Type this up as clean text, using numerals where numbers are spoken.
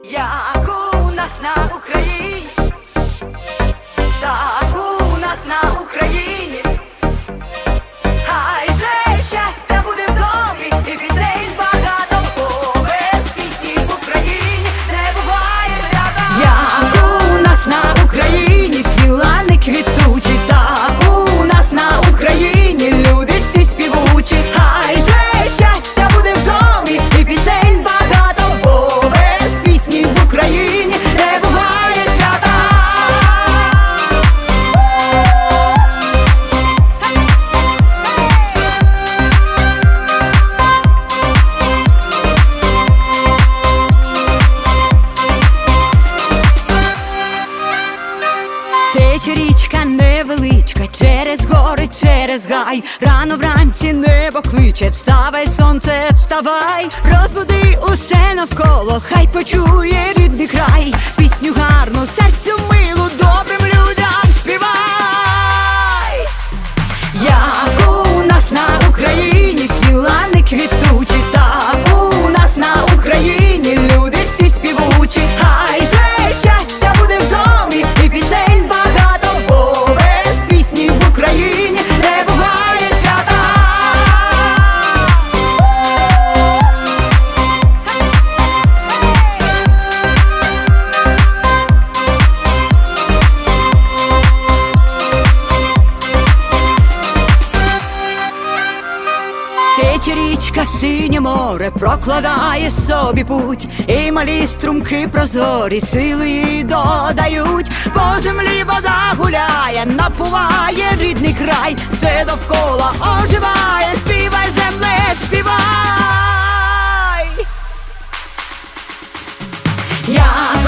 Як у нас на Україні, так у нас на Україні, хай же щастя буде в домі, і пісень багато, бо без пісні в Україні не буває свята. Як у нас на Україні всі лани квітучі, так у нас на Україні люди всі співучі, хай же щастя буде в домі, і пісень багато, бо без пісні в Україні не буває свята. Тече річка невеличка, через гори, через гай. Рано вранці небо кличе: вставай, сонце, вставай, розбуди усе навколо, хай почує рідний край. Пісню гарну, серцю милу, добрим людям співай. Як у нас на Україні всі лани квітучі, так у нас на Україні люди всі співучі, хай же щастя буде в домі, і пісень багато, бо без пісні в Україні не буває свята. Тече річка, синє море прокладає собі путь, і малі струмки прозорі сили їй додають. По землі вода гуляє, напуває рідний край, все довкола оживає, співай, земле, співай.